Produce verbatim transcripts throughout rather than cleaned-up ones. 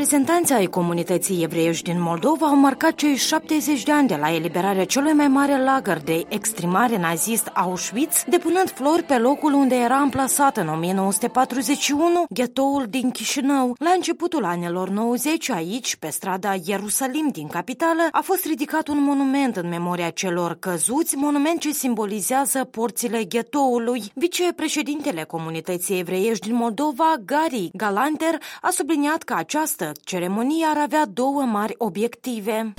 Reprezentanții ai comunității evreiești din Moldova au marcat cei șaptezeci de ani de la eliberarea celui mai mare lagăr de exprimare nazist Auschwitz, depunând flori pe locul unde era amplasat în o mie nouă sute patruzeci și unu ghetoul din Chișinău. La începutul anilor nouăzeci, aici, pe strada Ierusalim din capitală, a fost ridicat un monument în memoria celor căzuți, monument ce simbolizează porțile ghetoului. Vicepreședintele comunității evreiești din Moldova, Gary Galanter, a subliniat că această ceremonie ar avea două mari obiective.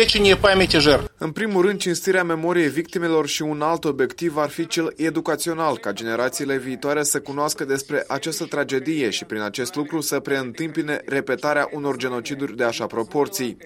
În primul rând, cinstirea memoriei victimelor și un alt obiectiv ar fi cel educațional, ca generațiile viitoare să cunoască despre această tragedie și prin acest lucru să preîntâmpine repetarea unor genociduri de așa proporții.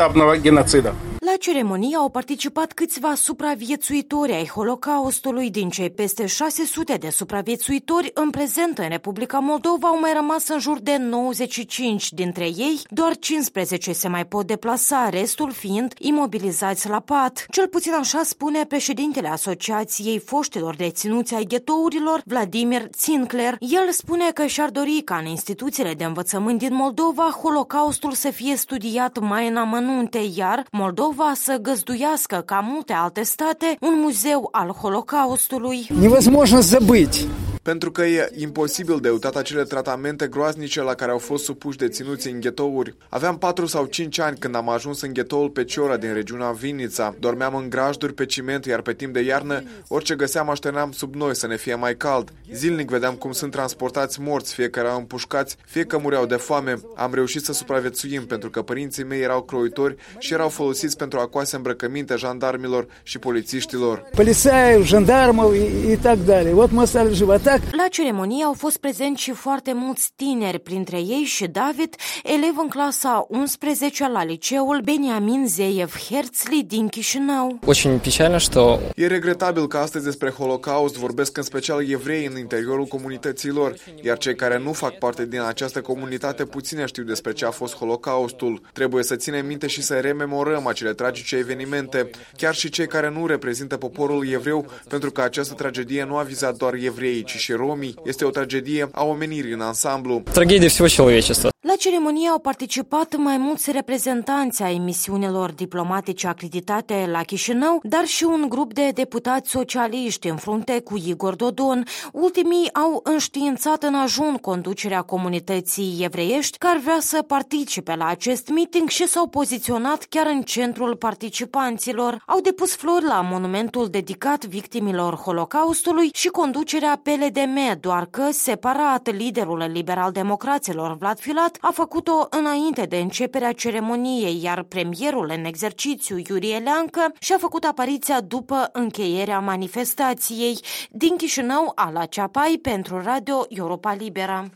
La ceremonie au participat câțiva supraviețuitori ai Holocaustului. Din cei peste șase sute de supraviețuitori în prezent în Republica Moldova au mai rămas în jur de nouăzeci și cinci. Dintre ei, doar cincisprezece se mai pot deplasa, restul fiind imobilizați la pat. Cel puțin așa spune președintele Asociației Foștilor Deținuți ai Ghetourilor, Vladimir Țincler. El spune că și-ar dori ca în instituțiile de învățământ din Moldova Holocaustul să fie studiat mai în amănunte, iar Moldova să găzduiască, ca multe alte state, un muzeu al Holocaustului. Невозможно забыть. Pentru că e imposibil de uitat acele tratamente groaznice la care au fost supuși deținuții în ghetouri. Aveam patru sau cinci ani când am ajuns în ghetoul Peciora din regiunea Vinița. Dormeam în grajduri pe ciment, iar pe timp de iarnă, orice găseam așterneam sub noi să ne fie mai cald. Zilnic vedeam cum sunt transportați morți, fie că erau împușcați, fie că mureau de foame. Am reușit să supraviețuim pentru că părinții mei erau croitori și erau folosiți pentru a coase îmbrăcăminte jandarmilor și polițiștilor. Polițai, jandarmov și так далее. Вот мы стали живота. La ceremonie au fost prezenți și foarte mulți tineri, printre ei și David, elev în clasa unsprezecea la liceul Beniamin Zeev Herzli din Chișinău. E regretabil că astăzi despre Holocaust vorbesc în special evrei în interiorul comunităților, iar cei care nu fac parte din această comunitate puține știu despre ce a fost Holocaustul. Trebuie să ținem minte și să rememorăm acele tragice evenimente, chiar și cei care nu reprezintă poporul evreu, pentru că această tragedie nu a vizat doar evreii, ci și romii. Este o tragedie a omenirii în ansamblu. Tragedie всего человечества. La ceremonie au participat mai mulți reprezentanți ai misiunilor diplomatice acreditate la Chișinău, dar și un grup de deputați socialiști în frunte cu Igor Dodon. Ultimii au înștiințat în ajun conducerea comunității evreiești care vrea să participe la acest meeting și s-au poziționat chiar în centrul participanților. Au depus flori la monumentul dedicat victimilor Holocaustului și conducerea P L D M, doar că separat liderul liberal-democraților Vlad Filat a făcut-o înainte de începerea ceremoniei, iar premierul în exercițiu Iurie Leancă și-a făcut apariția după încheierea manifestației. Din Chișinău, Ala Ceapai pentru Radio Europa Libera.